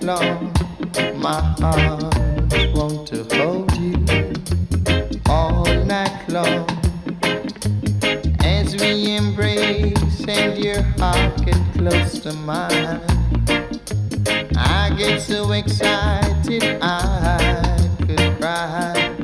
long, my heart wants to hold you all night long. As we embrace and your heart get close to mine, I get so excited I could cry.